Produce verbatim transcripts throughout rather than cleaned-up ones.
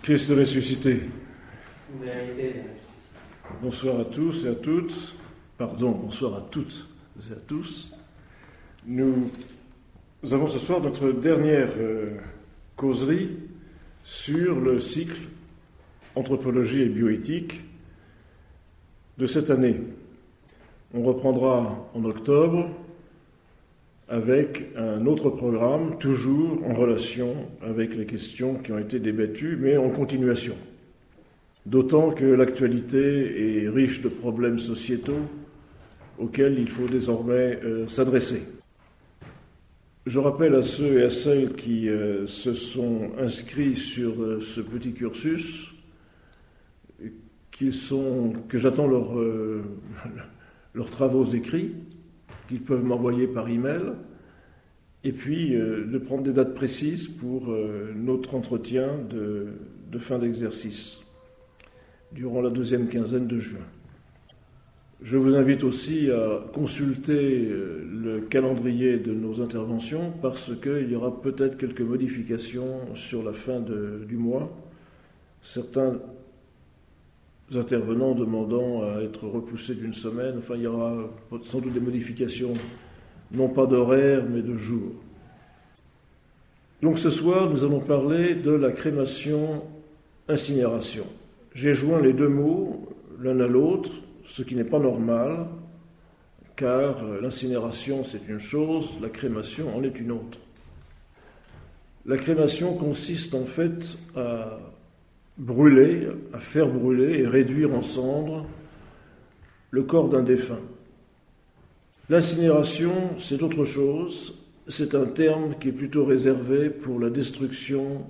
Christ ressuscité. Vérité. Bonsoir à tous et à toutes. Pardon, bonsoir à toutes et à tous. Nous avons ce soir notre dernière euh, causerie sur le cycle anthropologie et bioéthique de cette année. On reprendra en octobre avec un autre programme, toujours en relation avec les questions qui ont été débattues, mais en continuation. D'autant que l'actualité est riche de problèmes sociétaux auxquels il faut désormais euh, s'adresser. Je rappelle à ceux et à celles qui euh, se sont inscrits sur euh, ce petit cursus qu'ils sont, que j'attends leur, euh, leurs travaux écrits, qu'ils peuvent m'envoyer par email, et puis euh, de prendre des dates précises pour euh, notre entretien de, de fin d'exercice, durant la deuxième quinzaine de juin. Je vous invite aussi à consulter euh, le calendrier de nos interventions, parce qu'il y aura peut-être quelques modifications sur la fin de, du mois, certains intervenants demandant à être repoussés d'une semaine. Enfin, il y aura sans doute des modifications, non pas d'horaire, mais de jour. Donc ce soir, nous allons parler de la crémation-incinération. J'ai joint les deux mots l'un à l'autre, ce qui n'est pas normal, car l'incinération c'est une chose, la crémation en est une autre. La crémation consiste en fait à brûler, à faire brûler et réduire en cendres le corps d'un défunt. L'incinération, c'est autre chose, c'est un terme qui est plutôt réservé pour la destruction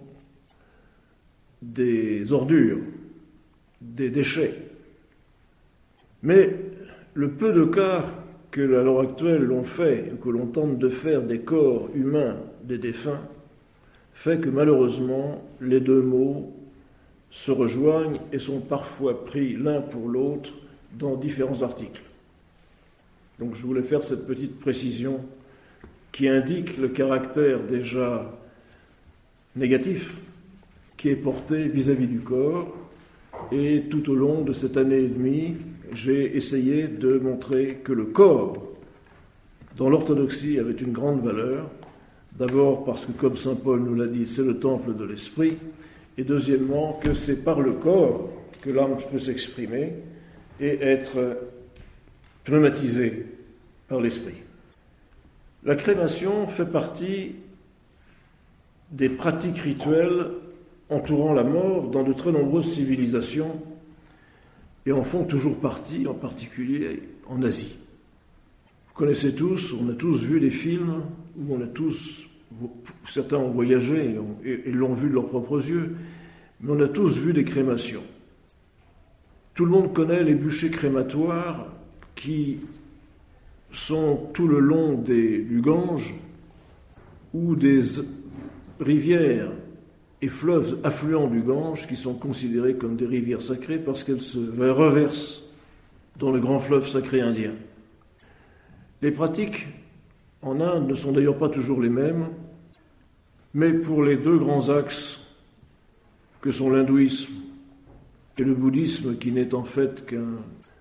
des ordures, des déchets. Mais le peu de cas que à l'heure actuelle l'on fait, ou que l'on tente de faire des corps humains des défunts, fait que malheureusement les deux mots se rejoignent et sont parfois pris l'un pour l'autre dans différents articles. Donc je voulais faire cette petite précision qui indique le caractère déjà négatif qui est porté vis-à-vis du corps, et tout au long de cette année et demie, j'ai essayé de montrer que le corps, dans l'orthodoxie, avait une grande valeur, d'abord parce que, comme saint Paul nous l'a dit, c'est le temple de l'esprit, et deuxièmement que c'est par le corps que l'âme peut s'exprimer et être pneumatisée par l'esprit. La crémation fait partie des pratiques rituelles entourant la mort dans de très nombreuses civilisations et en font toujours partie, en particulier en Asie. Vous connaissez tous, on a tous vu des films où on a tous, certains ont voyagé et l'ont vu de leurs propres yeux, mais on a tous vu des crémations. Tout le monde connaît les bûchers crématoires qui sont tout le long des, du Gange ou des rivières et fleuves affluents du Gange qui sont considérés comme des rivières sacrées parce qu'elles se reversent dans le grand fleuve sacré indien. Les pratiques en Inde ne sont d'ailleurs pas toujours les mêmes, mais pour les deux grands axes que sont l'hindouisme et le bouddhisme, qui n'est en fait qu'un...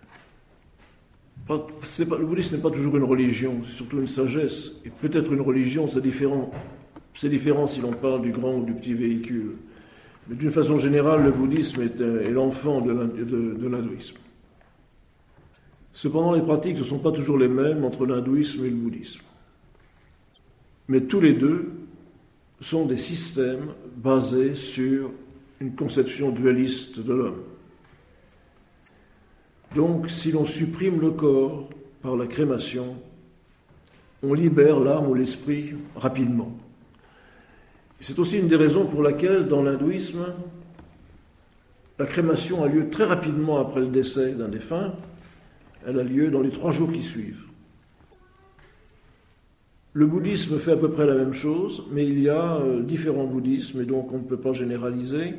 Pas, c'est pas, le bouddhisme n'est pas toujours une religion, c'est surtout une sagesse, et peut-être une religion, c'est différent. C'est différent si l'on parle du grand ou du petit véhicule. Mais d'une façon générale, le bouddhisme est, est l'enfant de, de, de l'hindouisme. Cependant, les pratiques ne sont pas toujours les mêmes entre l'hindouisme et le bouddhisme. Mais tous les deux sont des systèmes basés sur une conception dualiste de l'homme. Donc, si l'on supprime le corps par la crémation, on libère l'âme ou l'esprit rapidement. C'est aussi une des raisons pour laquelle, dans l'hindouisme, la crémation a lieu très rapidement après le décès d'un défunt. Elle a lieu dans les trois jours qui suivent. Le bouddhisme fait à peu près la même chose, mais il y a euh, différents bouddhismes, et donc on ne peut pas généraliser.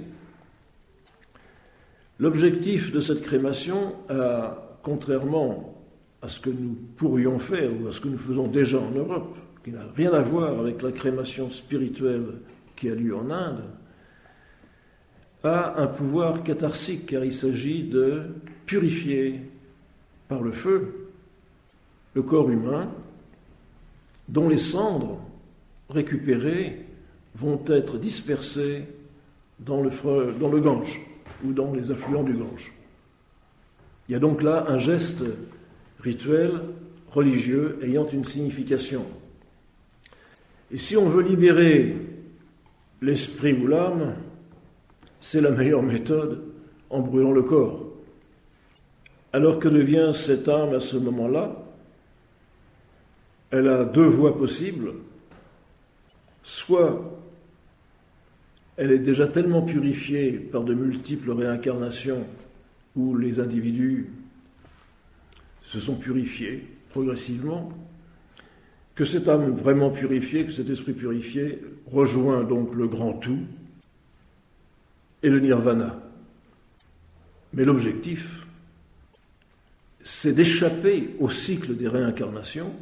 L'objectif de cette crémation, a, contrairement à ce que nous pourrions faire, ou à ce que nous faisons déjà en Europe, qui n'a rien à voir avec la crémation spirituelle qui a lieu en Inde, a un pouvoir catharsique, car il s'agit de purifier par le feu le corps humain, dont les cendres récupérées vont être dispersées dans le, dans le Gange ou dans les affluents du Gange. Il y a donc là un geste rituel, religieux, ayant une signification. Et si on veut libérer l'esprit ou l'âme, c'est la meilleure méthode en brûlant le corps. Alors que devient cette âme à ce moment-là? Elle a deux voies possibles. Soit elle est déjà tellement purifiée par de multiples réincarnations où les individus se sont purifiés progressivement, que cette âme vraiment purifiée, que cet esprit purifié rejoint donc le grand tout et le nirvana. Mais l'objectif, c'est d'échapper au cycle des réincarnations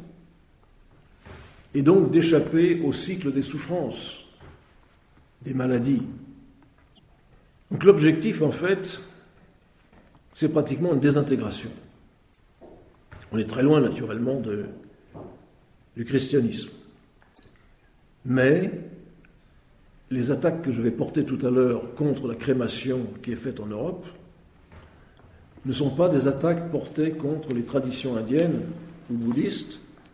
et donc d'échapper au cycle des souffrances, des maladies. Donc l'objectif, en fait, c'est pratiquement une désintégration. On est très loin, naturellement, de, du christianisme. Mais les attaques que je vais porter tout à l'heure contre la crémation qui est faite en Europe ne sont pas des attaques portées contre les traditions indiennes ou bouddhistes,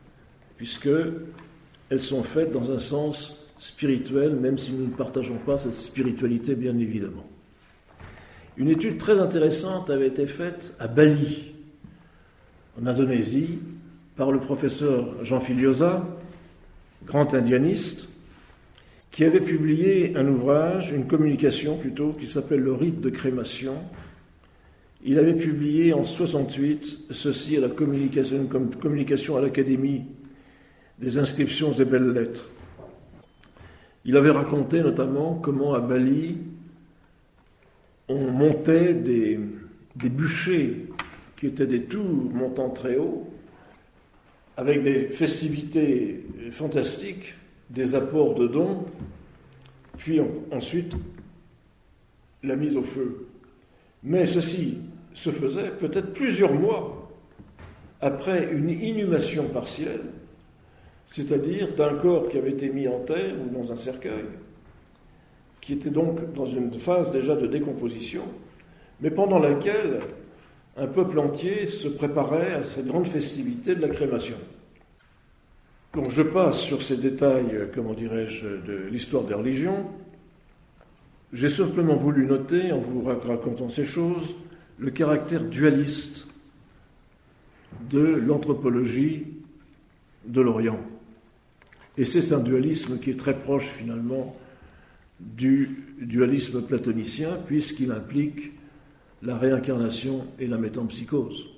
puisqu'elles sont faites dans un sens spirituel, même si nous ne partageons pas cette spiritualité, bien évidemment. Une étude très intéressante avait été faite à Bali, en Indonésie, par le professeur Jean Filiosa, grand indianiste, qui avait publié un ouvrage, une communication plutôt, qui s'appelle Le rite de crémation. Il avait publié en soixante-huit ceci à la communication, une communication à l'Académie des inscriptions et belles lettres. Il avait raconté notamment comment à Bali on montait des, des bûchers qui étaient des tours montant très haut, avec des festivités fantastiques, des apports de dons, puis on, ensuite la mise au feu. Mais ceci se faisait peut-être plusieurs mois après une inhumation partielle, c'est-à-dire d'un corps qui avait été mis en terre ou dans un cercueil, qui était donc dans une phase déjà de décomposition, mais pendant laquelle un peuple entier se préparait à cette grande festivité de la crémation. Donc je passe sur ces détails, comment dirais-je, de l'histoire des religions. J'ai simplement voulu noter, en vous racontant ces choses, le caractère dualiste de l'anthropologie de l'Orient. Et c'est un dualisme qui est très proche finalement du dualisme platonicien, puisqu'il implique la réincarnation et la métempsychose.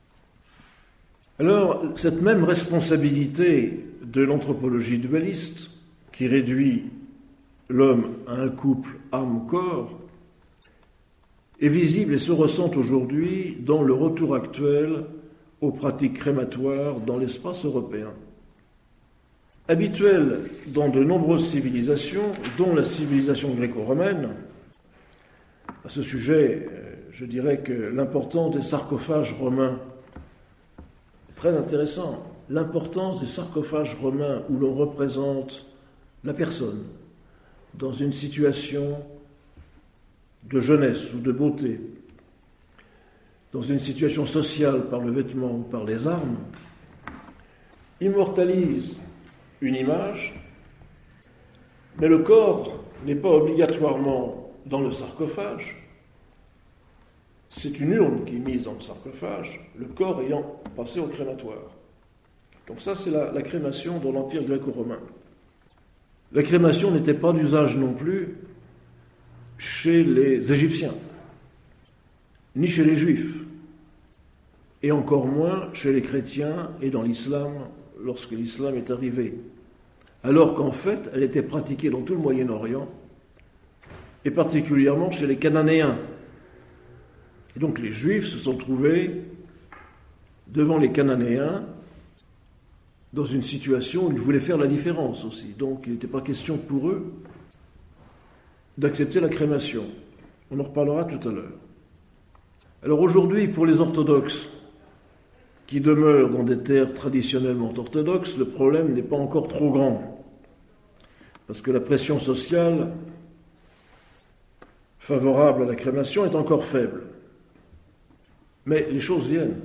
Alors, cette même responsabilité de l'anthropologie dualiste, qui réduit l'homme à un couple âme-corps, est visible et se ressent aujourd'hui dans le retour actuel aux pratiques crématoires dans l'espace européen. Habituel dans de nombreuses civilisations, dont la civilisation gréco-romaine. À ce sujet, je dirais que l'importance des sarcophages romains est très intéressant. L'importance des sarcophages romains où l'on représente la personne dans une situation de jeunesse ou de beauté, dans une situation sociale par le vêtement ou par les armes, immortalise une image, mais le corps n'est pas obligatoirement dans le sarcophage. C'est une urne qui est mise dans le sarcophage, le corps ayant passé au crématoire. Donc ça, c'est la, la crémation dans l'Empire gréco-romain. La crémation n'était pas d'usage non plus chez les Égyptiens, ni chez les Juifs, et encore moins chez les chrétiens et dans l'islam, lorsque l'islam est arrivé, alors qu'en fait, elle était pratiquée dans tout le Moyen-Orient, et particulièrement chez les Cananéens. Et donc les Juifs se sont trouvés devant les Cananéens dans une situation où ils voulaient faire la différence aussi. Donc il n'était pas question pour eux d'accepter la crémation. On en reparlera tout à l'heure. Alors aujourd'hui, pour les orthodoxes qui demeurent dans des terres traditionnellement orthodoxes, le problème n'est pas encore trop grand, parce que la pression sociale favorable à la crémation est encore faible. Mais les choses viennent.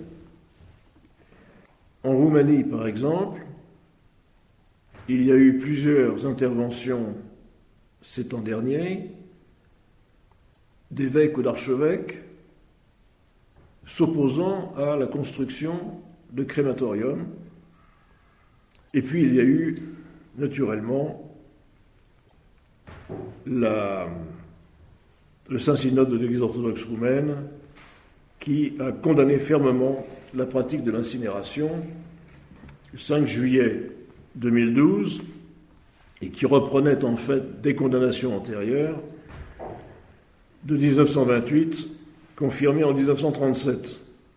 En Roumanie, par exemple, il y a eu plusieurs interventions ces temps derniers d'évêques ou d'archevêques s'opposant à la construction de crématoriums. Et puis il y a eu, naturellement, la, le Saint-Synode de l'Église orthodoxe roumaine qui a condamné fermement la pratique de l'incinération le cinq juillet deux mille douze et qui reprenait en fait des condamnations antérieures de dix-neuf cent vingt-huit, confirmées en dix-neuf cent trente-sept.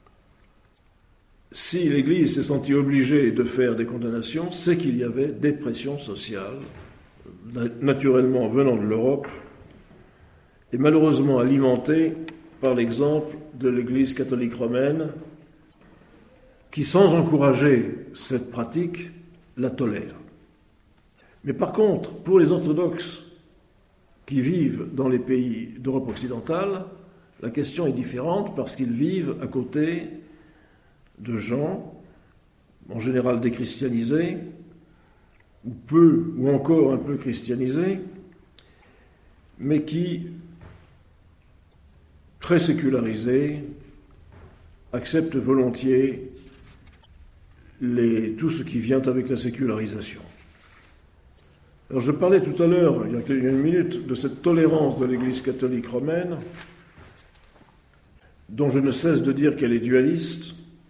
Si l'Église s'est sentie obligée de faire des condamnations, c'est qu'il y avait des pressions sociales, naturellement venant de l'Europe, et malheureusement alimentées par l'exemple de l'Église catholique romaine, qui, sans encourager cette pratique, la tolère. Mais par contre, pour les orthodoxes qui vivent dans les pays d'Europe occidentale, la question est différente parce qu'ils vivent à côté de gens, en général déchristianisés, ou peu, ou encore un peu christianisés, mais qui, très sécularisés, acceptent volontiers les, tout ce qui vient avec la sécularisation. Alors je parlais tout à l'heure, il y a une minute, de cette tolérance de l'Église catholique romaine, dont je ne cesse de dire qu'elle est dualiste.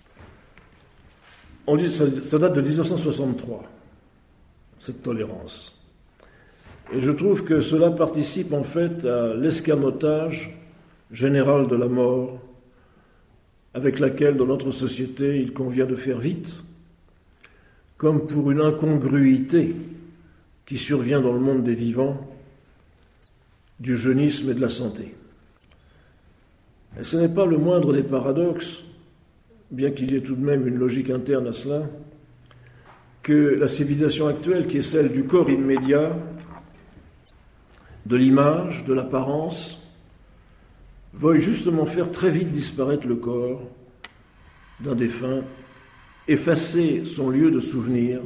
On dit, ça, ça date de dix-neuf cent soixante-trois, cette tolérance. Et je trouve que cela participe en fait à l'escamotage général de la mort, avec laquelle dans notre société il convient de faire vite, comme pour une incongruité qui survient dans le monde des vivants, du jeunisme et de la santé. Et ce n'est pas le moindre des paradoxes, bien qu'il y ait tout de même une logique interne à cela, que la civilisation actuelle, qui est celle du corps immédiat, de l'image, de l'apparence, veuille justement faire très vite disparaître le corps d'un défunt, effacer son lieu de souvenir,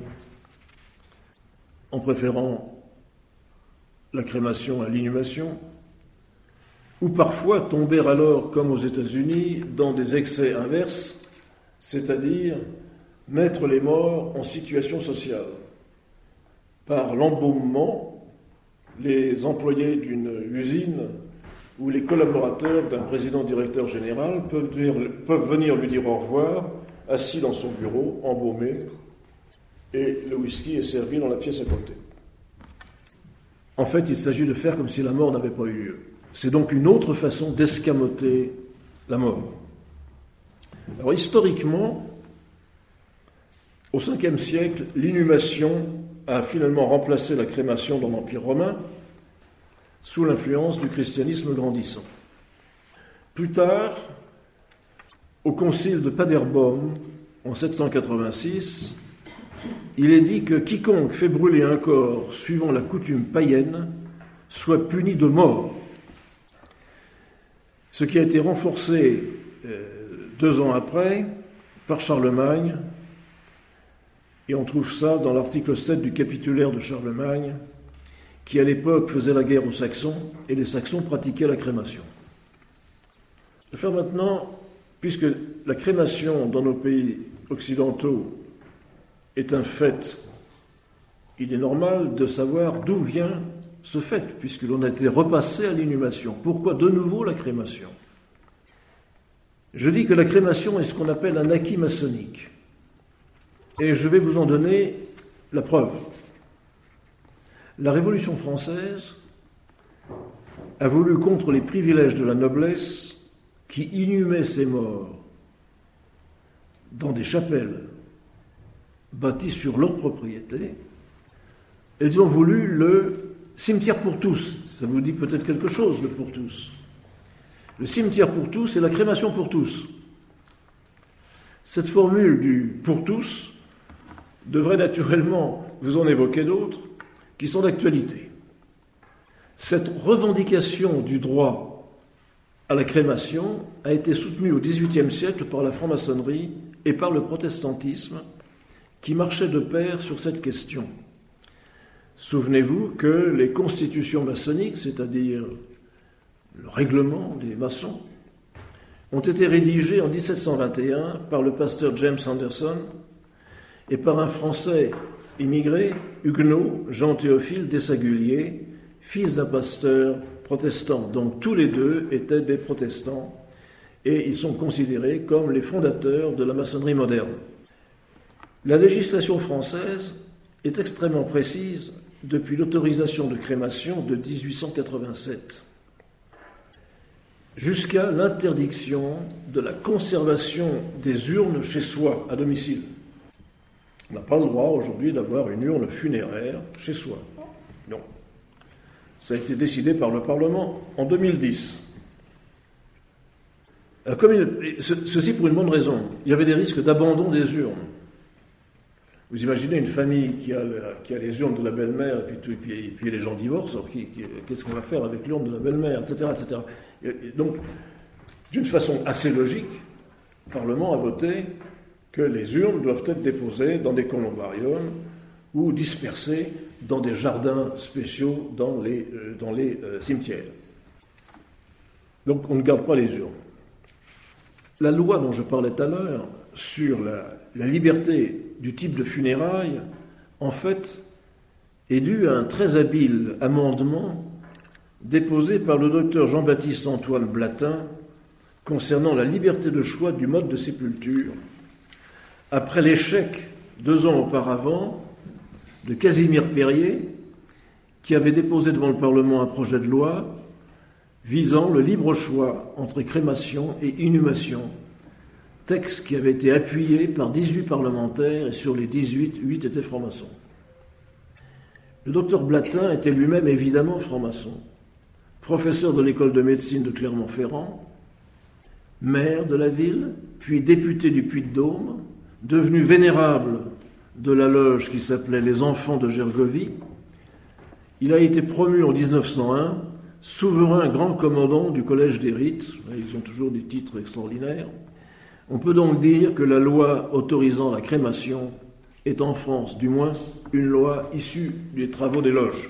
en préférant la crémation à l'inhumation, ou parfois tomber alors, comme aux États-Unis, dans des excès inverses, c'est-à-dire mettre les morts en situation sociale. Par l'embaumement, les employés d'une usine ou les collaborateurs d'un président-directeur général peuvent, dire, peuvent venir lui dire au revoir, assis dans son bureau, embaumé, et le whisky est servi dans la pièce à côté. En fait, il s'agit de faire comme si la mort n'avait pas eu lieu. C'est donc une autre façon d'escamoter la mort. Alors historiquement, au cinquième siècle, l'inhumation a finalement remplacé la crémation dans l'Empire romain sous l'influence du christianisme grandissant. Plus tard, au concile de Paderborn, en sept cent quatre-vingt-six, il est dit que quiconque fait brûler un corps suivant la coutume païenne soit puni de mort. Ce qui a été renforcé euh, deux ans après par Charlemagne, et on trouve ça dans l'article sept du capitulaire de Charlemagne, qui à l'époque faisait la guerre aux Saxons, et les Saxons pratiquaient la crémation. Je vais faire maintenant, puisque la crémation dans nos pays occidentaux est un fait, il est normal de savoir d'où vient ce fait, puisque l'on a été repassé à l'inhumation. Pourquoi de nouveau la crémation ? Je dis que la crémation est ce qu'on appelle un acquis maçonnique. Et je vais vous en donner la preuve. La Révolution française a voulu, contre les privilèges de la noblesse, qui inhumait ses morts dans des chapelles bâties sur leur propriété, elles ont voulu le cimetière pour tous. Ça vous dit peut-être quelque chose, le pour tous. Le cimetière pour tous et la crémation pour tous. Cette formule du « pour tous » devrait naturellement vous en évoquer d'autres qui sont d'actualité. Cette revendication du droit à la crémation a été soutenue au dix-huitième siècle par la franc-maçonnerie et par le protestantisme qui marchaient de pair sur cette question. Souvenez-vous que les constitutions maçonniques, c'est-à-dire le règlement des maçons, ont été rédigées en dix-sept cent vingt et un par le pasteur James Anderson et par un Français immigré, huguenot, Jean-Théophile Desaguliers, fils d'un pasteur protestant. Donc tous les deux étaient des protestants et ils sont considérés comme les fondateurs de la maçonnerie moderne. La législation française est extrêmement précise depuis l'autorisation de crémation de dix-huit cent quatre-vingt-sept jusqu'à l'interdiction de la conservation des urnes chez soi, à domicile. On n'a pas le droit aujourd'hui d'avoir une urne funéraire chez soi. Non. Ça a été décidé par le Parlement en deux mille dix. Alors, comme il, ceci pour une bonne raison. Il y avait des risques d'abandon des urnes. Vous imaginez une famille qui a, qui a les urnes de la belle-mère et puis, et puis, et puis les gens divorcent, alors qui, qui, qu'est-ce qu'on va faire avec l'urne de la belle-mère, et cetera, et cetera. Et donc, d'une façon assez logique, le Parlement a voté que les urnes doivent être déposées dans des columbariums ou dispersées dans des jardins spéciaux dans les, euh, dans les euh, cimetières. Donc on ne garde pas les urnes. La loi dont je parlais tout à l'heure sur la, la liberté du type de funérailles, en fait, est due à un très habile amendement déposé par le docteur Jean-Baptiste Antoine Blatin concernant la liberté de choix du mode de sépulture, après l'échec, deux ans auparavant, de Casimir Périer, qui avait déposé devant le Parlement un projet de loi visant le libre choix entre crémation et inhumation, texte qui avait été appuyé par dix-huit parlementaires et sur les dix-huit, huit étaient francs-maçons. Le docteur Blatin était lui-même évidemment franc-maçon, professeur de l'école de médecine de Clermont-Ferrand, maire de la ville, puis député du Puy-de-Dôme, devenu vénérable de la loge qui s'appelait les Enfants de Gergovie. Il a été promu en dix-neuf cent un souverain grand commandant du Collège des Rites. Ils ont toujours des titres extraordinaires. On peut donc dire que la loi autorisant la crémation est en France, du moins, une loi issue des travaux des loges.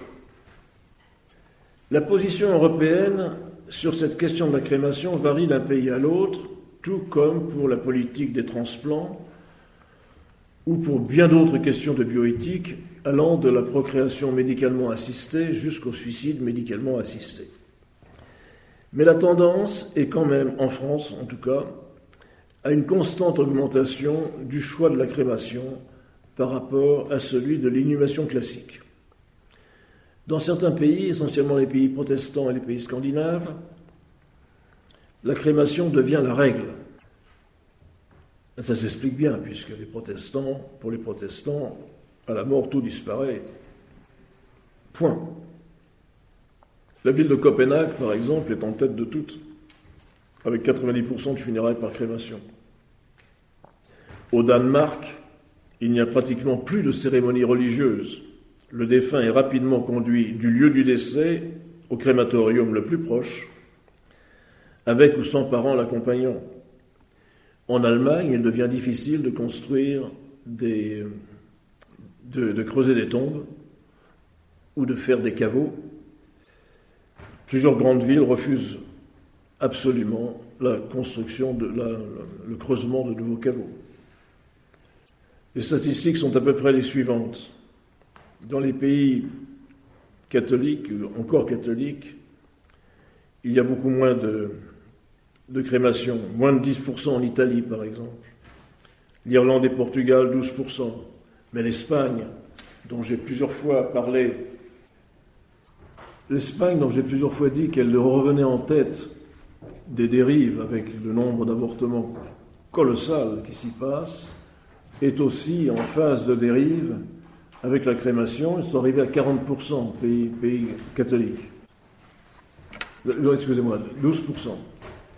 La position européenne sur cette question de la crémation varie d'un pays à l'autre, tout comme pour la politique des transplants ou pour bien d'autres questions de bioéthique, allant de la procréation médicalement assistée jusqu'au suicide médicalement assisté. Mais la tendance est quand même, en France en tout cas, à une constante augmentation du choix de la crémation par rapport à celui de l'inhumation classique. Dans certains pays, essentiellement les pays protestants et les pays scandinaves, la crémation devient la règle. Ça s'explique bien, puisque les protestants, pour les protestants, à la mort, tout disparaît. Point. La ville de Copenhague, par exemple, est en tête de toutes, avec quatre-vingt-dix pour cent de funérailles par crémation. Au Danemark, il n'y a pratiquement plus de cérémonie religieuse. Le défunt est rapidement conduit du lieu du décès au crématorium le plus proche, avec ou sans parents l'accompagnant. En Allemagne, il devient difficile de construire des, de, de creuser des tombes ou de faire des caveaux. Plusieurs grandes villes refusent absolument la construction, de la, le creusement de nouveaux caveaux. Les statistiques sont à peu près les suivantes. Dans les pays catholiques, encore catholiques, il y a beaucoup moins de, de crémation, moins de dix pour cent en Italie par exemple. L'Irlande et Portugal, douze pour cent. Mais l'Espagne, dont j'ai plusieurs fois parlé, l'Espagne dont j'ai plusieurs fois dit qu'elle revenait en tête des dérives avec le nombre d'avortements colossal qui s'y passe, est aussi en phase de dérive avec la crémation. Ils sont arrivés à quarante pour cent pays, pays catholiques. Non, excusez-moi, douze pour cent.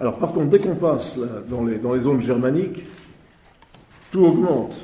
Alors par contre, dès qu'on passe là, dans, les, dans les zones germaniques, tout augmente.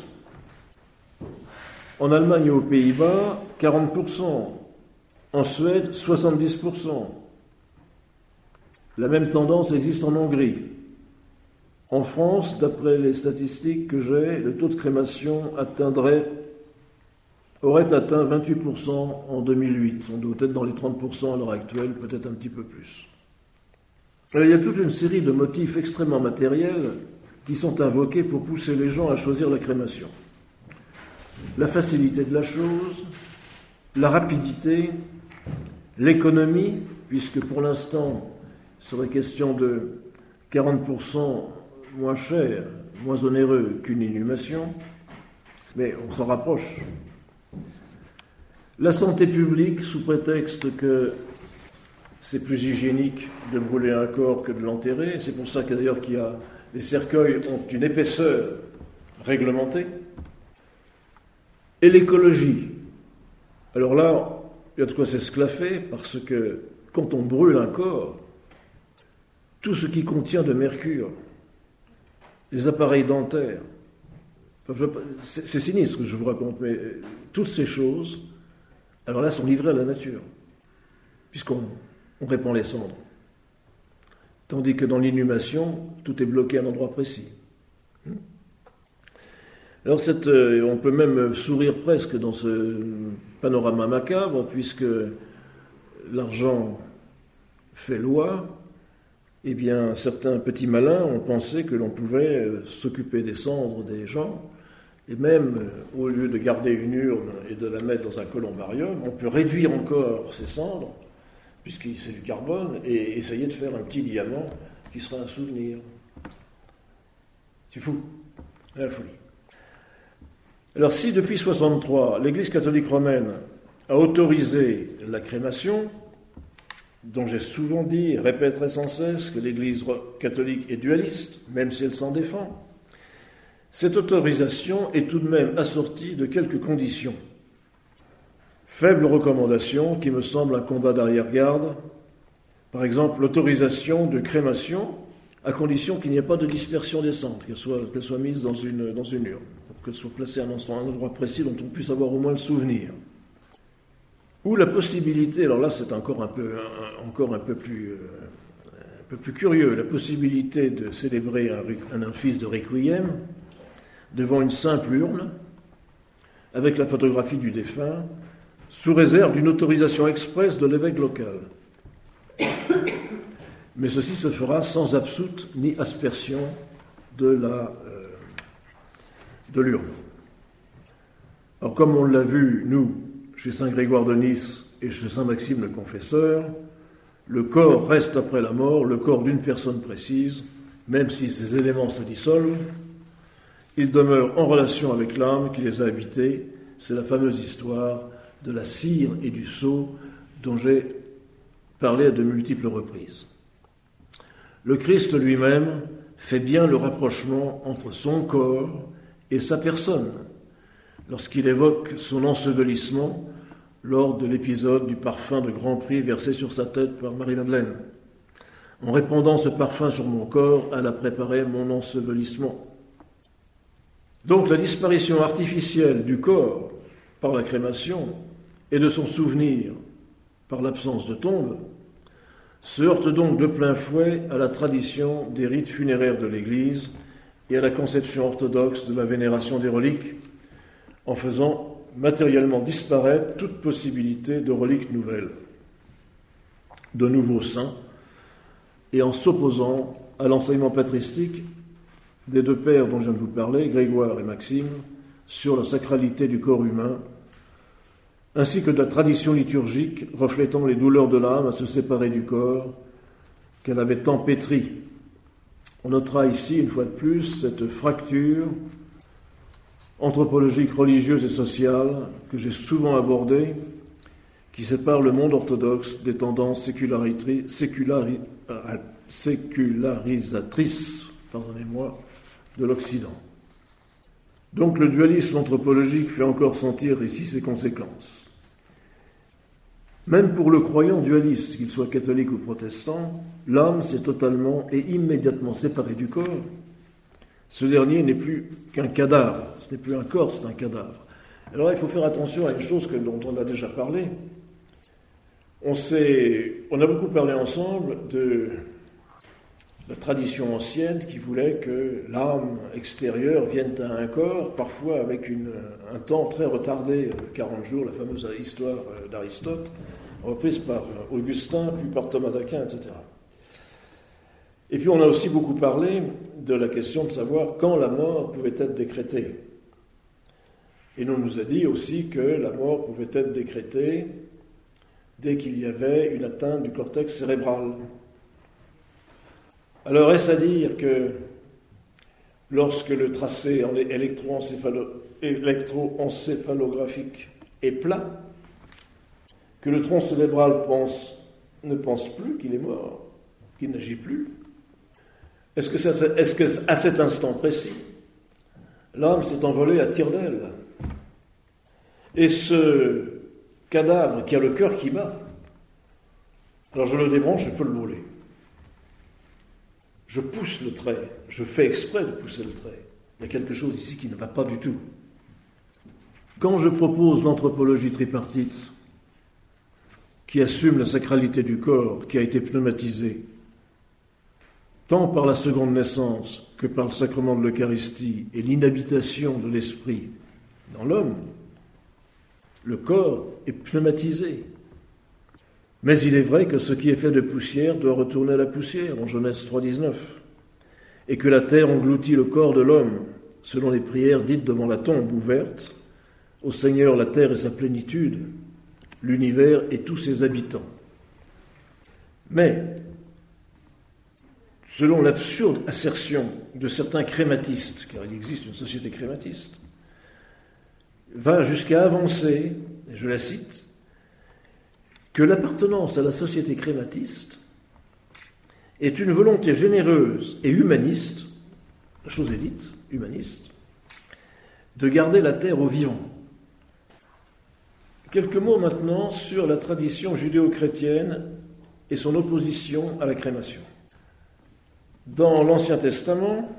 En Allemagne et aux Pays-Bas, quarante pour cent. En Suède, soixante-dix pour cent. La même tendance existe en Hongrie. En France, d'après les statistiques que j'ai, le taux de crémation atteindrait, aurait atteint vingt-huit pour cent en deux mille huit. On doit être dans les trente pour cent à l'heure actuelle, peut-être un petit peu plus. Alors, il y a toute une série de motifs extrêmement matériels qui sont invoqués pour pousser les gens à choisir la crémation. La facilité de la chose, la rapidité, l'économie, puisque pour l'instant, il serait question de quarante pour cent moins cher, moins onéreux qu'une inhumation, mais on s'en rapproche. La santé publique, sous prétexte que c'est plus hygiénique de brûler un corps que de l'enterrer, c'est pour ça que d'ailleurs qu'il y a, les cercueils ont une épaisseur réglementée. Et l'écologie. Alors là, il y a de quoi s'esclaffer, parce que quand on brûle un corps, tout ce qui contient de mercure, les appareils dentaires, enfin, c'est, c'est sinistre ce que je vous raconte, mais toutes ces choses, alors là, sont livrées à la nature, puisqu'on on répand les cendres. Tandis que dans l'inhumation, tout est bloqué à un endroit précis. Alors cette, on peut même sourire presque dans ce panorama macabre, puisque l'argent fait loi. Eh bien, certains petits malins ont pensé que l'on pouvait s'occuper des cendres des gens, et même, au lieu de garder une urne et de la mettre dans un columbarium, on peut réduire encore ces cendres, puisque c'est du carbone, et essayer de faire un petit diamant qui sera un souvenir. C'est fou, c'est la folie. Alors si depuis soixante-trois, l'Église catholique romaine a autorisé la crémation, dont j'ai souvent dit et répéterai sans cesse que l'Église catholique est dualiste, même si elle s'en défend, cette autorisation est tout de même assortie de quelques conditions. Faible recommandation qui me semble un combat d'arrière-garde. Par exemple, l'autorisation de crémation à condition qu'il n'y ait pas de dispersion des cendres, qu'elles soient, qu'elles soient mises dans une, dans une urne, qu'elles soient placées à un endroit précis dont on puisse avoir au moins le souvenir. Ou la possibilité, alors là c'est encore un peu, un, encore un peu plus, euh, un peu plus curieux, la possibilité de célébrer un, un office de requiem devant une simple urne, avec la photographie du défunt, sous réserve d'une autorisation expresse de l'évêque local. Mais ceci se fera sans absoute ni aspersion de la euh, de l'urne. Alors comme on l'a vu, nous, chez saint Grégoire de Nice et chez saint Maxime le Confesseur, le corps reste après la mort le corps d'une personne précise, même si ces éléments se dissolvent, ils demeurent en relation avec l'âme qui les a habités. C'est la fameuse histoire de la cire et du sceau dont j'ai parlé à de multiples reprises. Le Christ lui-même fait bien le rapprochement entre son corps et sa personne lorsqu'il évoque son ensevelissement lors de l'épisode du parfum de Grand Prix versé sur sa tête par Marie-Madeleine. En répandant ce parfum sur mon corps, elle a préparé mon ensevelissement. Donc la disparition artificielle du corps par la crémation et de son souvenir par l'absence de tombe se heurte donc de plein fouet à la tradition des rites funéraires de l'Église et à la conception orthodoxe de la vénération des reliques, en faisant matériellement disparaître toute possibilité de reliques nouvelles, de nouveaux saints, et en s'opposant à l'enseignement patristique des deux pères dont je viens de vous parler, Grégoire et Maxime, sur la sacralité du corps humain, ainsi que de la tradition liturgique reflétant les douleurs de l'âme à se séparer du corps qu'elle avait tant pétri. On notera ici, une fois de plus, cette fracture anthropologique, religieuse et sociale que j'ai souvent abordée, qui sépare le monde orthodoxe des tendances séculari- séculari- sécularisatrices, pardonnez-moi, de l'Occident. Donc le dualisme anthropologique fait encore sentir ici ses conséquences. Même pour le croyant dualiste, qu'il soit catholique ou protestant, l'âme s'est totalement et immédiatement séparée du corps. Ce dernier n'est plus qu'un cadavre, ce n'est plus un corps, c'est un cadavre. Alors là, il faut faire attention à une chose que, dont on a déjà parlé. On, s'est, on a beaucoup parlé ensemble de la tradition ancienne qui voulait que l'âme extérieure vienne à un corps, parfois avec une, un temps très retardé, quarante jours, la fameuse histoire d'Aristote, reprise par Augustin, puis par Thomas d'Aquin, et cetera. Et puis on a aussi beaucoup parlé de la question de savoir quand la mort pouvait être décrétée. Et l'on nous a dit aussi que la mort pouvait être décrétée dès qu'il y avait une atteinte du cortex cérébral. Alors est-ce à dire que lorsque le tracé électroencéphalographique est plat, que le tronc cérébral pense, ne pense plus qu'il est mort, qu'il n'agit plus? Est-ce que, ça, est-ce que à cet instant précis, l'âme s'est envolée à tire-d'aile? Et ce cadavre qui a le cœur qui bat, alors je le débranche, je peux le brûler. Je pousse le trait, je fais exprès de pousser le trait. Il y a quelque chose ici qui ne va pas du tout. Quand je propose l'anthropologie tripartite, qui assume la sacralité du corps qui a été pneumatisé, tant par la seconde naissance que par le sacrement de l'Eucharistie et l'inhabitation de l'esprit dans l'homme, le corps est pneumatisé. Mais il est vrai que ce qui est fait de poussière doit retourner à la poussière, en Genèse trois dix-neuf, et que la terre engloutit le corps de l'homme, selon les prières dites devant la tombe ouverte, au Seigneur la terre et sa plénitude, l'univers et tous ses habitants. Mais, selon l'absurde assertion de certains crématistes, car il existe une société crématiste, va jusqu'à avancer, et je la cite, que l'appartenance à la société crématiste est une volonté généreuse et humaniste, la chose est dite, humaniste, de garder la terre aux vivants. Quelques mots maintenant sur la tradition judéo-chrétienne et son opposition à la crémation. Dans l'Ancien Testament,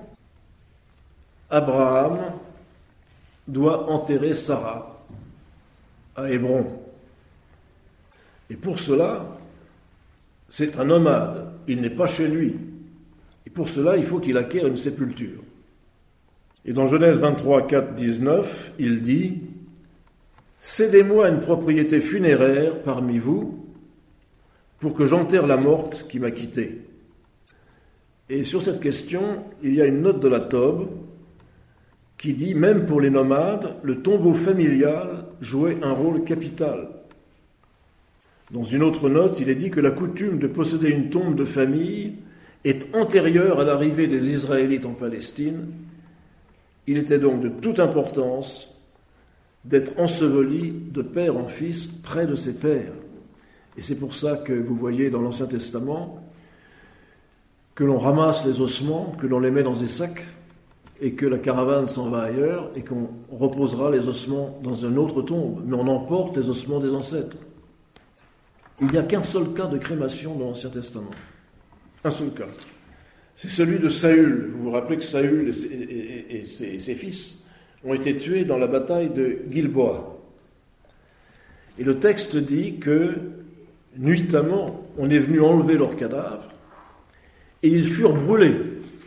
Abraham doit enterrer Sarah à Hébron. Et pour cela, c'est un nomade, il n'est pas chez lui. Et pour cela, il faut qu'il acquiert une sépulture. Et dans Genèse vingt-trois, quatre, dix-neuf, il dit « Cédez-moi une propriété funéraire parmi vous, pour que j'enterre la morte qui m'a quitté. » Et sur cette question, il y a une note de la Tobe qui dit « Même pour les nomades, le tombeau familial jouait un rôle capital. » Dans une autre note, il est dit que la coutume de posséder une tombe de famille est antérieure à l'arrivée des Israélites en Palestine. Il était donc de toute importance d'être enseveli de père en fils près de ses pères. Et c'est pour ça que vous voyez dans l'Ancien Testament que l'on ramasse les ossements, que l'on les met dans des sacs, et que la caravane s'en va ailleurs, et qu'on reposera les ossements dans une autre tombe. Mais on emporte les ossements des ancêtres. Il n'y a qu'un seul cas de crémation dans l'Ancien Testament. Un seul cas. C'est celui de Saül. Vous vous rappelez que Saül et ses, et, et ses, ses fils ont été tués dans la bataille de Gilboa. Et le texte dit que, nuitamment, on est venu enlever leurs cadavres, et ils furent brûlés.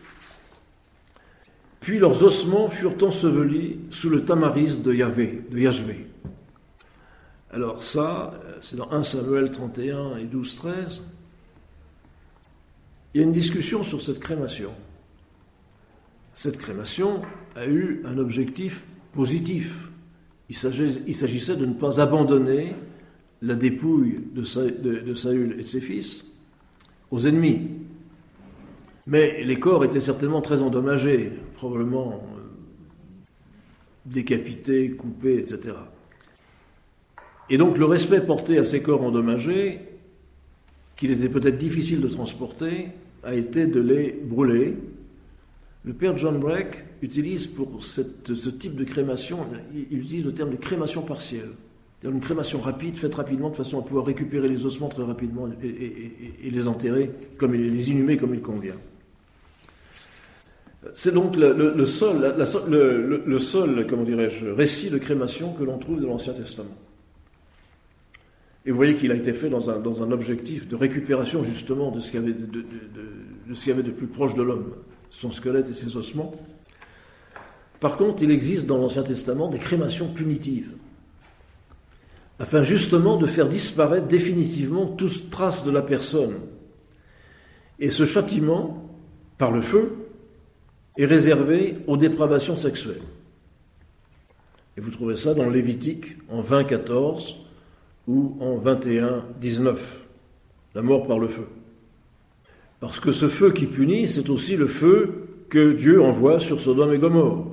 Puis leurs ossements furent ensevelis sous le tamaris de Yahvé, de Yahvé. Alors ça, c'est dans un Samuel trente et un et douze treize. Il y a une discussion sur cette crémation. Cette crémation a eu un objectif positif. Il s'agissait de ne pas abandonner la dépouille de Saül et de ses fils aux ennemis. Mais les corps étaient certainement très endommagés, probablement décapités, coupés, et cetera. Et donc le respect porté à ces corps endommagés, qu'il était peut-être difficile de transporter, a été de les brûler. Le père John Breck utilise pour cette, ce type de crémation, il utilise le terme de crémation partielle. C'est-à-dire une crémation rapide, faite rapidement, de façon à pouvoir récupérer les ossements très rapidement et, et, et, et les enterrer, comme les inhumer comme il convient. C'est donc le, le, le seul, la, la, le, le, le seul, comment dirais-je, récit de crémation que l'on trouve dans l'Ancien Testament. Et vous voyez qu'il a été fait dans un, dans un objectif de récupération justement de ce qu'il y avait de, de, de, de, ce qu'il y avait de plus proche de l'homme, son squelette et ses ossements. Par contre, il existe dans l'Ancien Testament des crémations punitives, afin justement de faire disparaître définitivement toute trace de la personne. Et ce châtiment, par le feu, est réservé aux dépravations sexuelles. Et vous trouvez ça dans Lévitique en vingt quatorze ou en vingt et un dix-neuf, la mort par le feu. Parce que ce feu qui punit, c'est aussi le feu que Dieu envoie sur Sodome et Gomorrhe.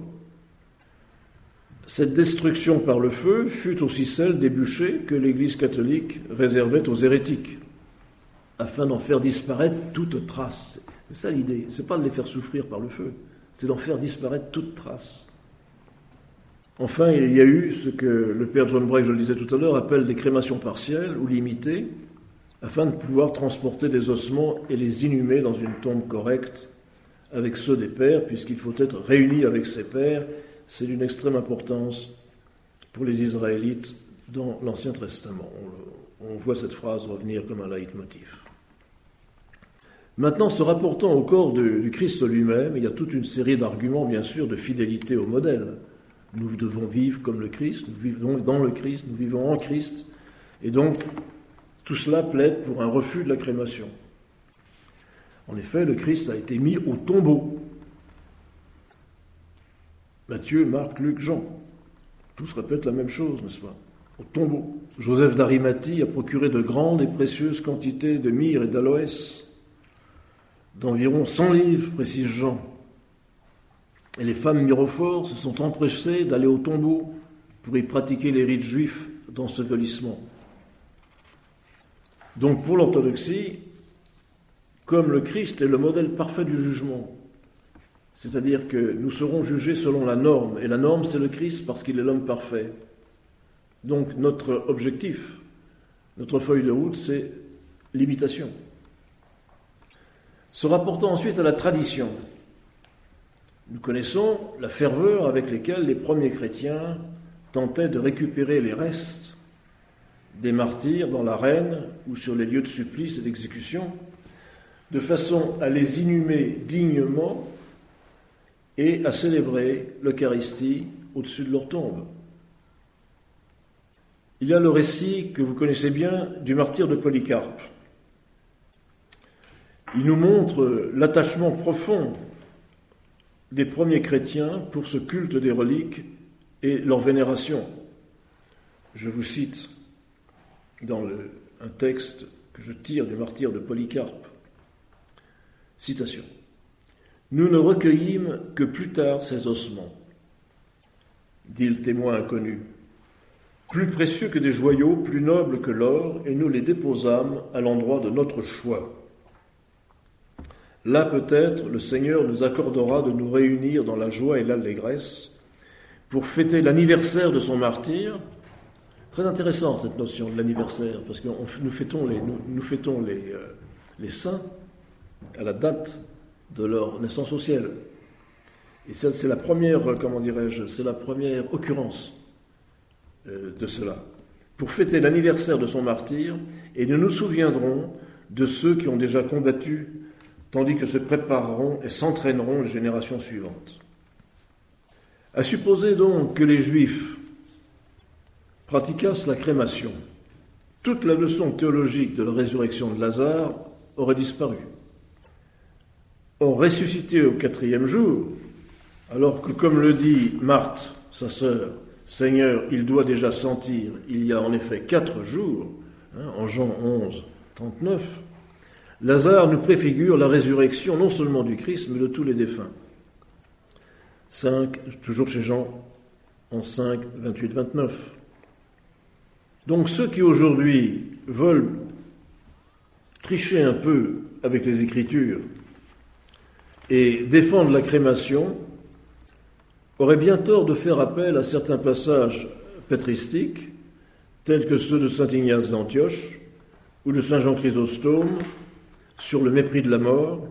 Cette destruction par le feu fut aussi celle des bûchers que l'Église catholique réservait aux hérétiques, afin d'en faire disparaître toute trace. C'est ça l'idée, c'est pas de les faire souffrir par le feu, c'est d'en faire disparaître toute trace. Enfin, il y a eu ce que le père John Braque, je le disais tout à l'heure, appelle des crémations partielles ou limitées, afin de pouvoir transporter des ossements et les inhumer dans une tombe correcte avec ceux des pères, puisqu'il faut être réuni avec ses pères. C'est d'une extrême importance pour les Israélites dans l'Ancien Testament. On, on voit cette phrase revenir comme un leitmotiv. Maintenant, se rapportant au corps de, du Christ lui-même, il y a toute une série d'arguments, bien sûr, de fidélité au modèle. Nous devons vivre comme le Christ, nous vivons dans le Christ, nous vivons en Christ, et donc tout cela plaide pour un refus de la crémation. En effet, le Christ a été mis au tombeau. Matthieu, Marc, Luc, Jean, tous répètent la même chose, n'est-ce pas? Au tombeau. Joseph d'Arimathie a procuré de grandes et précieuses quantités de myrrhe et d'aloès, d'environ cent livres, précise Jean. Et les femmes myrophores se sont empressées d'aller au tombeau pour y pratiquer les rites juifs d'ensevelissement. Donc pour l'orthodoxie, comme le Christ est le modèle parfait du jugement, c'est-à-dire que nous serons jugés selon la norme, et la norme c'est le Christ parce qu'il est l'homme parfait. Donc notre objectif, notre feuille de route, c'est l'imitation. Se rapportant ensuite à la tradition, nous connaissons la ferveur avec laquelle les premiers chrétiens tentaient de récupérer les restes des martyrs dans l'arène ou sur les lieux de supplice et d'exécution, de façon à les inhumer dignement et à célébrer l'Eucharistie au-dessus de leur tombe. Il y a le récit que vous connaissez bien du martyre de Polycarpe. Il nous montre l'attachement profond des premiers chrétiens pour ce culte des reliques et leur vénération. Je vous cite dans le, un texte que je tire du martyre de Polycarpe. Citation. « Nous ne recueillîmes que plus tard ces ossements, dit le témoin inconnu, plus précieux que des joyaux, plus nobles que l'or, et nous les déposâmes à l'endroit de notre choix. Là peut-être le Seigneur nous accordera de nous réunir dans la joie et l'allégresse pour fêter l'anniversaire de son martyre. » Très intéressant cette notion de l'anniversaire, parce que nous fêtons les, nous, nous fêtons les, euh, les saints à la date de leur naissance au ciel. Et ça, c'est la première, comment dirais-je, c'est la première occurrence euh, de cela. Pour fêter l'anniversaire de son martyre, et nous nous souviendrons de ceux qui ont déjà combattu, tandis que se prépareront et s'entraîneront les générations suivantes. À supposer donc que les Juifs pratiquassent la crémation, toute la leçon théologique de la résurrection de Lazare aurait disparu. Or, ressuscité au quatrième jour, alors que, comme le dit Marthe, sa sœur, Seigneur, il doit déjà sentir, il y a en effet quatre jours, hein, en Jean onze, trente-neuf, Lazare nous préfigure la résurrection non seulement du Christ, mais de tous les défunts. cinq, toujours chez Jean, en cinq, vingt-huit, vingt-neuf. Donc ceux qui aujourd'hui veulent tricher un peu avec les Écritures et défendre la crémation auraient bien tort de faire appel à certains passages patristiques, tels que ceux de saint Ignace d'Antioche ou de saint Jean Chrysostome sur le mépris de la mort,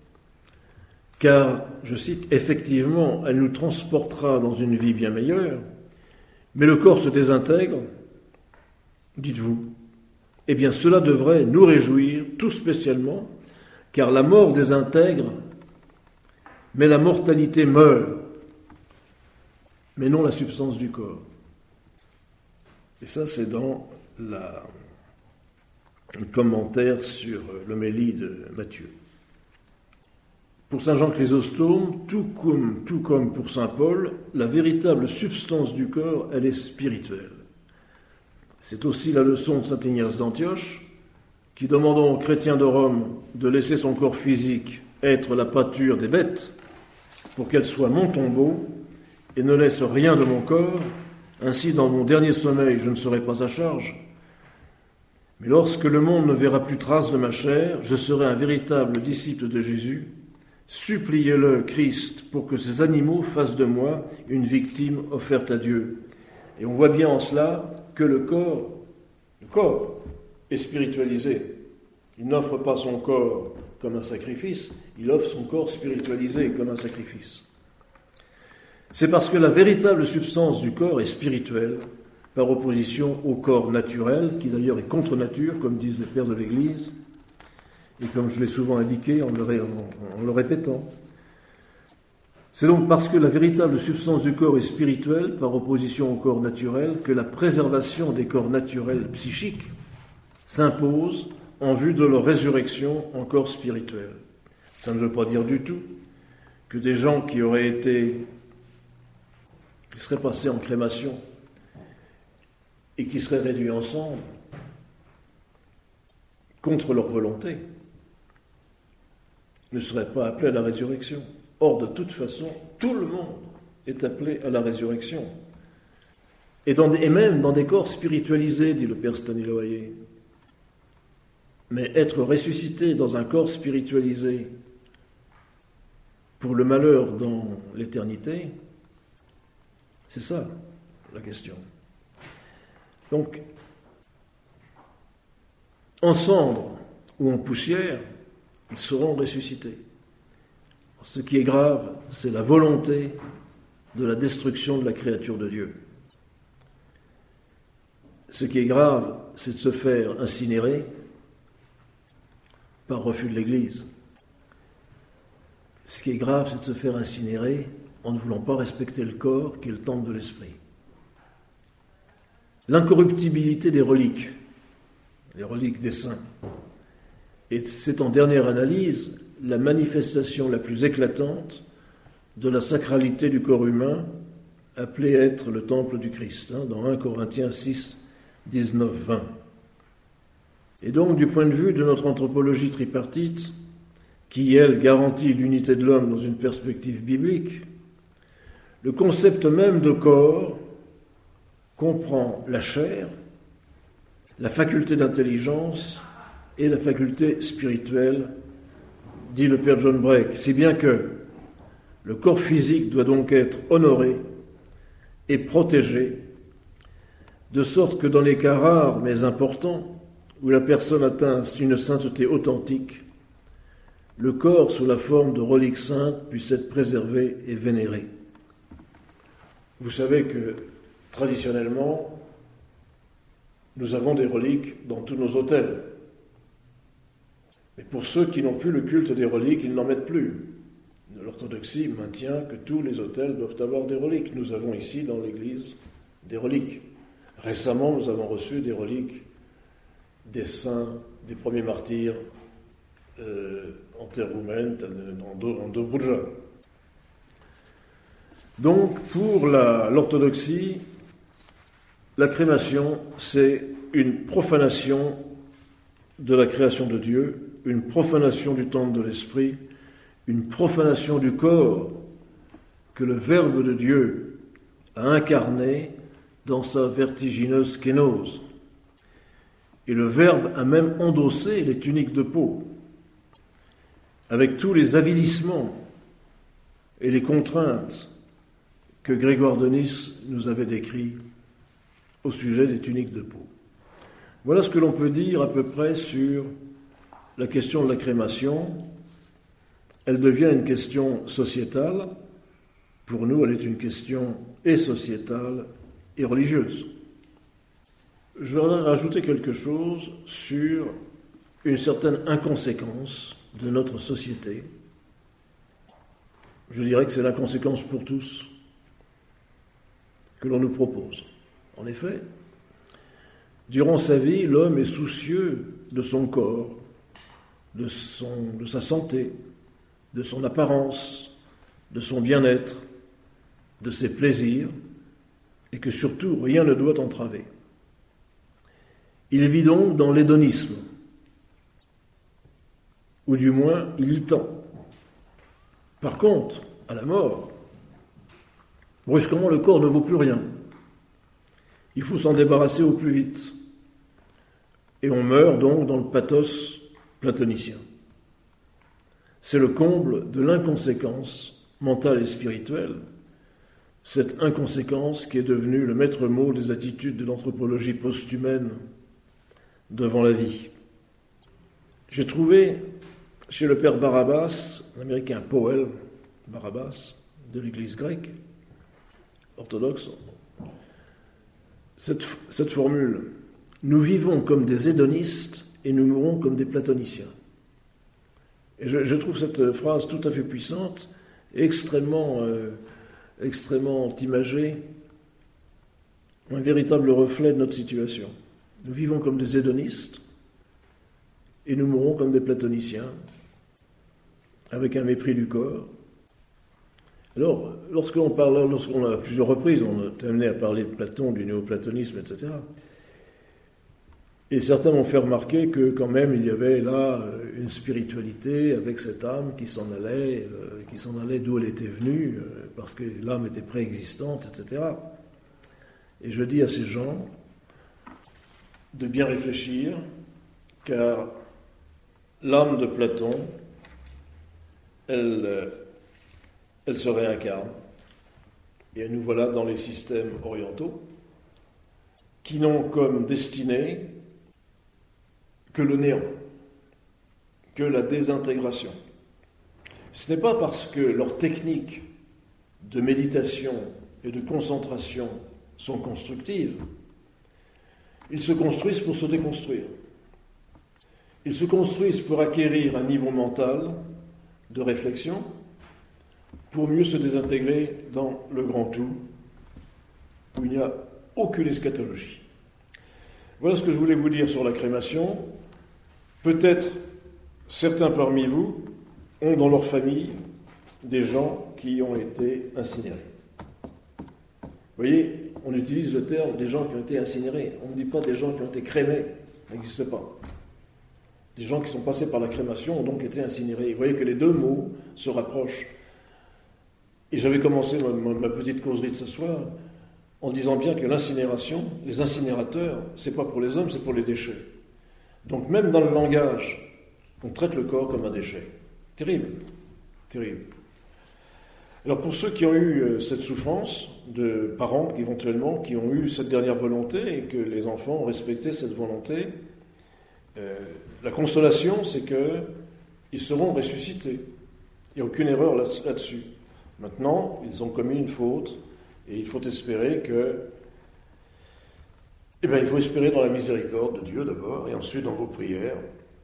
car, je cite, « effectivement, elle nous transportera dans une vie bien meilleure, mais le corps se désintègre, dites-vous. Eh bien, cela devrait nous réjouir tout spécialement, car la mort désintègre, mais la mortalité meurt, mais non la substance du corps. » Et ça, c'est dans la, le commentaire sur l'homélie de Matthieu. Pour saint Jean Chrysostome, tout comme, tout comme pour saint Paul, la véritable substance du corps, elle est spirituelle. C'est aussi la leçon de saint Ignace d'Antioche, qui, demandant aux chrétiens de Rome de laisser son corps physique être la pâture des bêtes, pour qu'elle soit mon tombeau, et ne laisse rien de mon corps, ainsi dans mon dernier sommeil je ne serai pas à charge. Mais lorsque le monde ne verra plus trace de ma chair, je serai un véritable disciple de Jésus. Suppliez-le, Christ, pour que ces animaux fassent de moi une victime offerte à Dieu. Et on voit bien en cela que le corps, le corps est spiritualisé. Il n'offre pas son corps comme un sacrifice, il offre son corps spiritualisé comme un sacrifice. C'est parce que la véritable substance du corps est spirituelle, par opposition au corps naturel, qui d'ailleurs est contre nature, comme disent les pères de l'Église, et comme je l'ai souvent indiqué en le, ré, en, en le répétant. C'est donc parce que la véritable substance du corps est spirituelle, par opposition au corps naturel, que la préservation des corps naturels psychiques s'impose en vue de leur résurrection en corps spirituel. Ça ne veut pas dire du tout que des gens qui auraient été, qui seraient passés en crémation et qui seraient réduits en cendres, contre leur volonté, ne seraient pas appelés à la résurrection. Or, de toute façon, tout le monde est appelé à la résurrection. Et, dans des, et même dans des corps spiritualisés, dit le père Staniloae. Mais être ressuscité dans un corps spiritualisé pour le malheur dans l'éternité, c'est ça la question. Donc, en cendres ou en poussière, ils seront ressuscités. Ce qui est grave, c'est la volonté de la destruction de la créature de Dieu. Ce qui est grave, c'est de se faire incinérer par refus de l'Église. Ce qui est grave, c'est de se faire incinérer en ne voulant pas respecter le corps qui est le temple de l'esprit. L'incorruptibilité des reliques, les reliques des saints, et c'est en dernière analyse la manifestation la plus éclatante de la sacralité du corps humain, appelé à être le temple du Christ, hein, dans un Corinthiens six, dix-neuf, vingt. Et donc, du point de vue de notre anthropologie tripartite, qui, elle, garantit l'unité de l'homme dans une perspective biblique, le concept même de corps comprend la chair, la faculté d'intelligence et la faculté spirituelle, dit le père John Breck, si bien que le corps physique doit donc être honoré et protégé, de sorte que dans les cas rares mais importants, où la personne atteint une sainteté authentique, le corps sous la forme de reliques saintes puisse être préservé et vénéré. Vous savez que traditionnellement, nous avons des reliques dans tous nos autels. Mais pour ceux qui n'ont plus le culte des reliques, ils n'en mettent plus. L'orthodoxie maintient que tous les autels doivent avoir des reliques. Nous avons ici, dans l'Église, des reliques. Récemment, nous avons reçu des reliques des saints, des premiers martyrs euh, en terre roumaine, en Dobruja. Donc, pour la, l'orthodoxie, la crémation, c'est une profanation de la création de Dieu, une profanation du temple de l'esprit, une profanation du corps que le Verbe de Dieu a incarné dans sa vertigineuse kénose. Et le Verbe a même endossé les tuniques de peau, avec tous les avilissements et les contraintes que Grégoire de Nice nous avait décrits au sujet des tuniques de peau. Voilà ce que l'on peut dire à peu près sur la question de la crémation. Elle devient une question sociétale. Pour nous, elle est une question et sociétale et religieuse. Je voudrais rajouter quelque chose sur une certaine inconséquence de notre société. Je dirais que c'est l'inconséquence pour tous que l'on nous propose. En effet, durant sa vie, l'homme est soucieux de son corps, de, son, de sa santé, de son apparence, de son bien-être, de ses plaisirs, et que surtout rien ne doit entraver. Il vit donc dans l'hédonisme, ou du moins il y tend. Par contre, à la mort, brusquement le corps ne vaut plus rien. Il faut s'en débarrasser au plus vite. Et on meurt donc dans le pathos platonicien. C'est le comble de l'inconséquence mentale et spirituelle, cette inconséquence qui est devenue le maître mot des attitudes de l'anthropologie post-humaine devant la vie. J'ai trouvé chez le père Barabas, l'américain Powell, Barabas, de l'Église grecque, orthodoxe, cette, cette formule « Nous vivons comme des hédonistes et nous mourrons comme des platoniciens ». Et je, je trouve cette phrase tout à fait puissante, extrêmement, euh, extrêmement imagée, un véritable reflet de notre situation. Nous vivons comme des hédonistes et nous mourrons comme des platoniciens, avec un mépris du corps. Alors, lorsque l'on parle, lorsqu'on a à plusieurs reprises, on est amené à parler de Platon, du néoplatonisme, et cetera. Et certains m'ont fait remarquer que quand même il y avait là une spiritualité avec cette âme qui s'en allait, euh, qui s'en allait d'où elle était venue, euh, parce que l'âme était préexistante, et cetera. Et je dis à ces gens de bien réfléchir, car l'âme de Platon, elle, euh, elle se réincarne. Et nous voilà dans les systèmes orientaux qui n'ont comme destinée que le néant, que la désintégration. Ce n'est pas parce que leurs techniques de méditation et de concentration sont constructives. Ils se construisent pour se déconstruire. Ils se construisent pour acquérir un niveau mental de réflexion, pour mieux se désintégrer dans le grand tout, où il n'y a aucune eschatologie. Voilà ce que je voulais vous dire sur la crémation. Peut-être certains parmi vous ont dans leur famille des gens qui ont été incinérés. Vous voyez, on utilise le terme des gens qui ont été incinérés. On ne dit pas des gens qui ont été crémés. Ça n'existe pas. Des gens qui sont passés par la crémation ont donc été incinérés. Vous voyez que les deux mots se rapprochent. Et j'avais commencé ma, ma, ma petite causerie de ce soir en disant bien que l'incinération, les incinérateurs, c'est pas pour les hommes, c'est pour les déchets. Donc même dans le langage, on traite le corps comme un déchet. Terrible, terrible. Alors pour ceux qui ont eu cette souffrance, de parents éventuellement, qui ont eu cette dernière volonté et que les enfants ont respecté cette volonté, euh, la consolation, c'est qu'ils seront ressuscités. Il n'y a aucune erreur là- là-dessus. Maintenant, ils ont commis une faute et il faut espérer que... Eh bien, il faut espérer dans la miséricorde de Dieu d'abord et ensuite dans vos prières,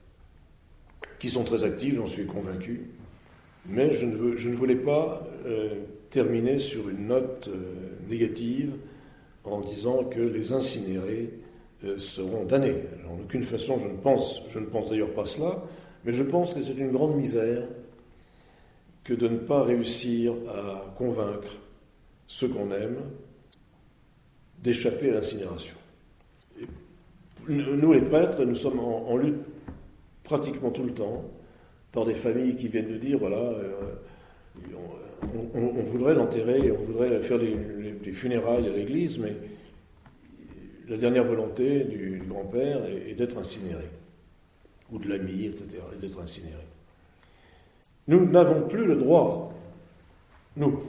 qui sont très actives, j'en suis convaincu. Mais je ne, veux, je ne voulais pas euh, terminer sur une note euh, négative en disant que les incinérés euh, seront damnés. En aucune façon, je ne pense, je ne pense d'ailleurs pas cela, mais je pense que c'est une grande misère que de ne pas réussir à convaincre ceux qu'on aime d'échapper à l'incinération. Et nous, les prêtres, nous sommes en, en lutte pratiquement tout le temps par des familles qui viennent nous dire, voilà, euh, on, on, on voudrait l'enterrer, on voudrait faire des, des funérailles à l'église, mais la dernière volonté du, du grand-père est, est d'être incinéré, ou de l'ami, et cetera, et d'être incinéré. Nous n'avons plus le droit, nous,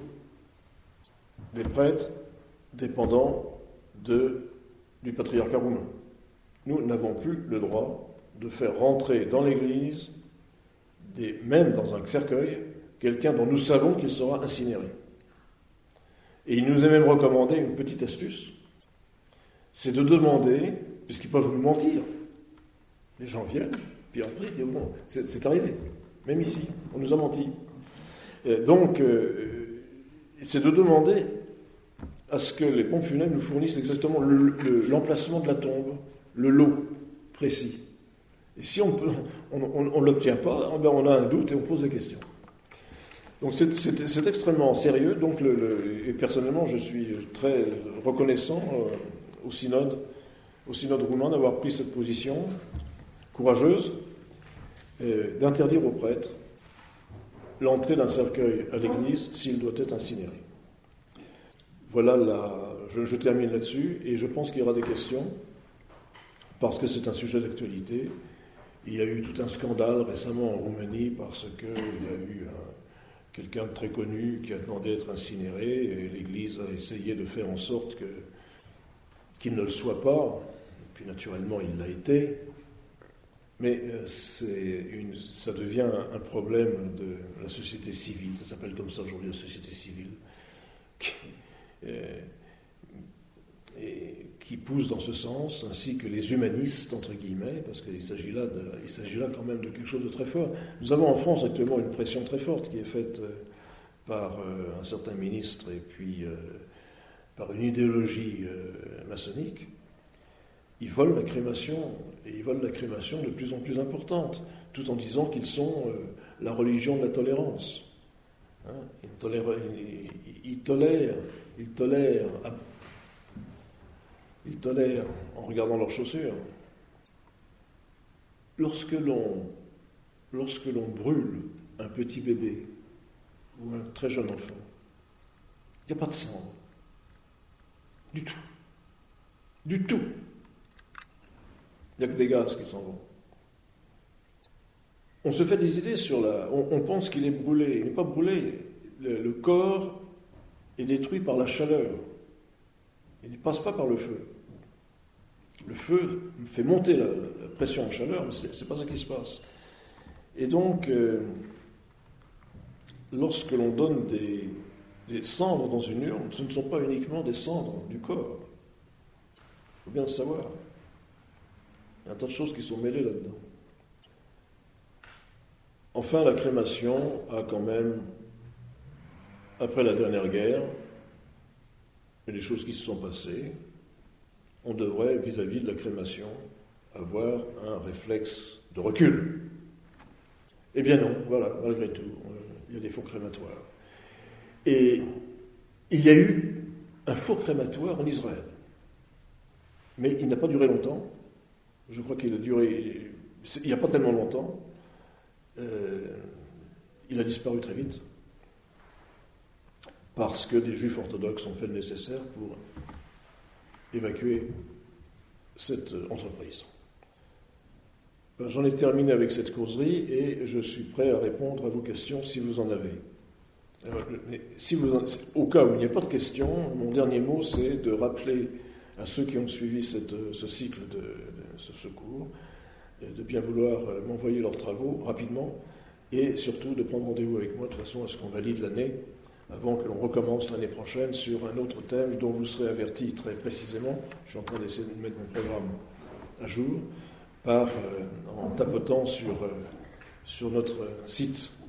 les prêtres, dépendants de, du patriarcat romain. nous n'avons plus le droit de faire rentrer dans l'Église, des, même dans un cercueil, quelqu'un dont nous savons qu'il sera incinéré. Et il nous est même recommandé une petite astuce, c'est de demander, puisqu'ils peuvent nous mentir, les gens viennent, puis après, ils disent, bon, c'est, c'est arrivé, même ici, on nous a menti. Et donc, euh, c'est de demander à ce que les pompes funèbres nous fournissent exactement le, le, l'emplacement de la tombe, le lot précis. Et si on ne l'obtient pas, ben on a un doute et on pose des questions. Donc c'est, c'est, c'est extrêmement sérieux. Donc le, le, et personnellement, je suis très reconnaissant euh, au synode, au synode roumain d'avoir pris cette position courageuse euh, d'interdire aux prêtres l'entrée d'un cercueil à l'église s'il doit être incinéré. Voilà, la, je, je termine là-dessus et je pense qu'il y aura des questions parce que c'est un sujet d'actualité. Il y a eu tout un scandale récemment en Roumanie parce qu'il y a eu un, quelqu'un de très connu qui a demandé d'être incinéré et l'Église a essayé de faire en sorte que, qu'il ne le soit pas. Et puis naturellement, il l'a été. Mais c'est une, ça devient un problème de la société civile. Ça s'appelle comme ça aujourd'hui, la société civile. Qui, euh, et qui pousse dans ce sens, ainsi que les humanistes, entre guillemets, parce qu'il s'agit là, de, il s'agit là quand même de quelque chose de très fort. Nous avons en France actuellement une pression très forte qui est faite euh, par euh, un certain ministre et puis euh, par une idéologie euh, maçonnique. Ils veulent la crémation, et ils veulent la crémation de plus en plus importante, tout en disant qu'ils sont euh, la religion de la tolérance. Hein, ils, tolèrent, ils, ils tolèrent, ils tolèrent, ils tolèrent en regardant leurs chaussures. Lorsque l'on, lorsque l'on brûle un petit bébé ou un très jeune enfant, il n'y a pas de sang. Du tout. Du tout. Il n'y a que des gaz qui s'en vont. On se fait des idées sur la... On, on pense qu'il est brûlé. Il n'est pas brûlé. Le, le corps est détruit par la chaleur. Il ne passe pas par le feu. Le feu fait monter la, la pression en chaleur, mais ce n'est pas ça qui se passe. Et donc, euh, lorsque l'on donne des, des cendres dans une urne, ce ne sont pas uniquement des cendres du corps. Il faut bien le savoir. Il y a un tas de choses qui sont mêlées là-dedans. Enfin, la crémation a quand même, après la dernière guerre, et les choses qui se sont passées, on devrait, vis-à-vis de la crémation, avoir un réflexe de recul. Eh bien non, voilà, malgré tout, il y a des fours crématoires. Et il y a eu un four crématoire en Israël. Mais il n'a pas duré longtemps. Je crois qu'il a duré, il n'y a pas tellement longtemps. Euh, il a disparu très vite. Parce que des juifs orthodoxes ont fait le nécessaire pour évacuer cette entreprise. Ben, j'en ai terminé avec cette causerie et je suis prêt à répondre à vos questions si vous en avez. Alors, si vous en, au cas où il n'y a pas de questions, mon dernier mot c'est de rappeler à ceux qui ont suivi cette, ce cycle de, de ce secours de bien vouloir m'envoyer leurs travaux rapidement et surtout de prendre rendez-vous avec moi de façon à ce qu'on valide l'année avant que l'on recommence l'année prochaine sur un autre thème dont vous serez avertis très précisément. Je suis en train d'essayer de mettre mon programme à jour par, euh, en tapotant sur, euh, sur notre site